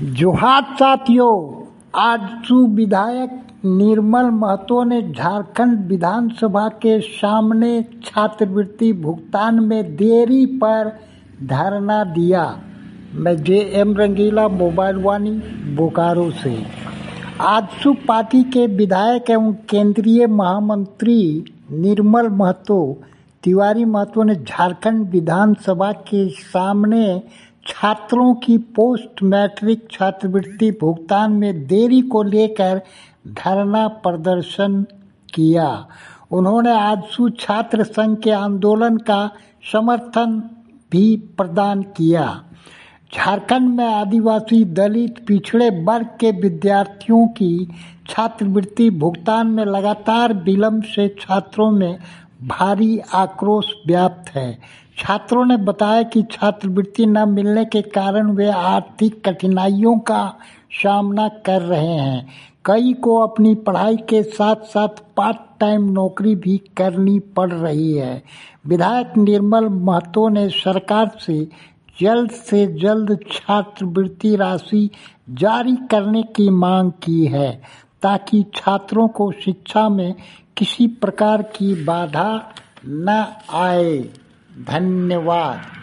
जोहार साथियों, आजसू विधायक निर्मल महतो ने झारखंड विधानसभा के सामने छात्रवृत्ति भुगतान में देरी पर धरना दिया। मैं JM रंगीला, मोबाइल वाणी, बोकारो से। आजसू पार्टी के विधायक एवं केंद्रीय महामंत्री निर्मल महतो तिवारी महतो ने झारखंड विधानसभा के सामने छात्रों की पोस्ट मैट्रिक छात्रवृत्ति भुगतान में देरी को लेकर धरना प्रदर्शन किया। उन्होंने आजसू छात्र संघ के आंदोलन का समर्थन भी प्रदान किया। झारखंड में आदिवासी, दलित, पिछड़े वर्ग के विद्यार्थियों की छात्रवृत्ति भुगतान में लगातार विलंब से छात्रों में भारी आक्रोश व्याप्त है। छात्रों ने बताया कि छात्रवृत्ति न मिलने के कारण वे आर्थिक कठिनाइयों का सामना कर रहे हैं। कई को अपनी पढ़ाई के साथ साथ पार्ट टाइम नौकरी भी करनी पड़ रही है। विधायक निर्मल महतो ने सरकार से जल्द छात्रवृत्ति राशि जारी करने की मांग की है, ताकि छात्रों को शिक्षा में किसी प्रकार की बाधा न आए। धन्यवाद।